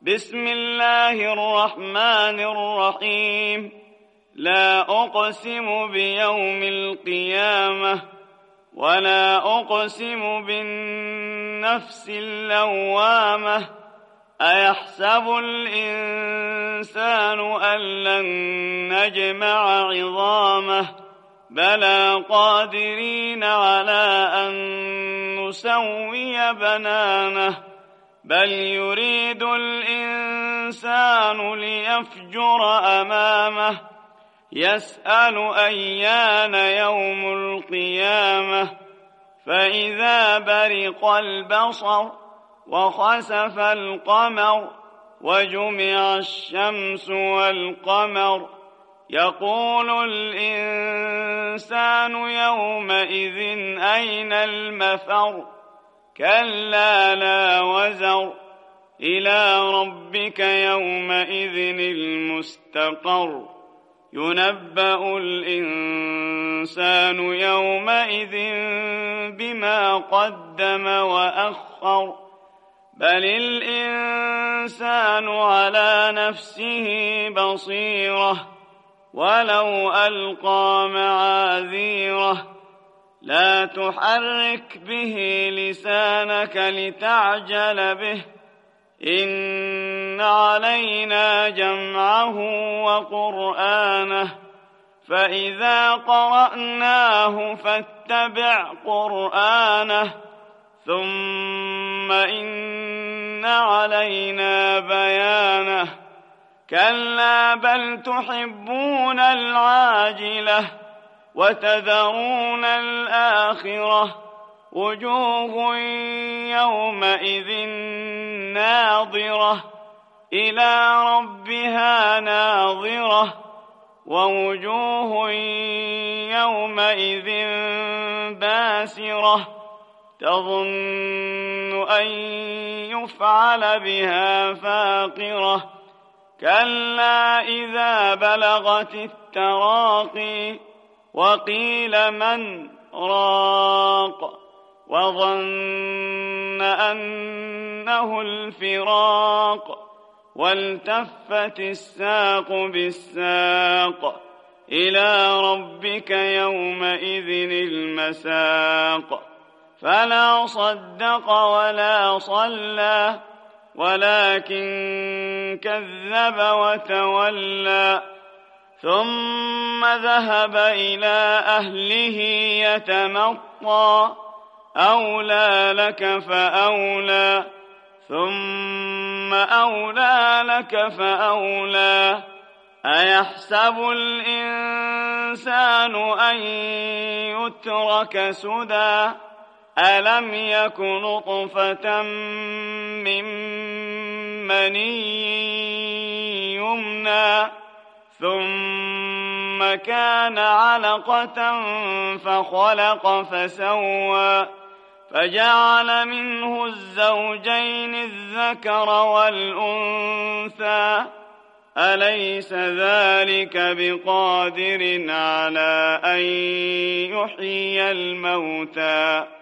بسم الله الرحمن الرحيم. لا أقسم بيوم القيامة ولا أقسم بالنفس اللوامة أيحسب الإنسان أن لن نجمع عظامه بلى قادرين على أن نسوي بنانه بل يريد الإنسان ليفجر أمامه يسأل أيان يوم القيامة فإذا برق البصر وخسف القمر وجمع الشمس والقمر يقول الإنسان يومئذ أين المفر كلا لا وزر إلى ربك يومئذ المستقر ينبأ الإنسان يومئذ بما قدم وأخر بل الإنسان على نفسه بصيرة ولو ألقى معاذيره لا تحرك به لسانك لتعجل به إن علينا جمعه وقرآنه فإذا قرأناه فاتبع قرآنه ثم إن علينا بيانه كلا بل تحبون العاجلة وتذرون الآخرة وجوه يومئذ ناظرة إلى ربها ناظرة ووجوه يومئذ باسرة تظن أن يفعل بها فاقرة كلا إذا بلغت التراقي وقيل من راق وظن أنه الفراق والتفت الساق بالساق إلى ربك يومئذ المساق فلا صدق ولا صلى ولكن كذب وتولى ثم ذهب إلى أهله يتمطى أولى لك فأولى ثم أولى لك فأولى أيحسب الإنسان أن يترك سدى ألم يك نطفة من مني يمنى ثم كان علقة فخلق فسوى فجعل منه الزوجين الذكر والأنثى أليس ذلك بقادر على أن يحيي الموتى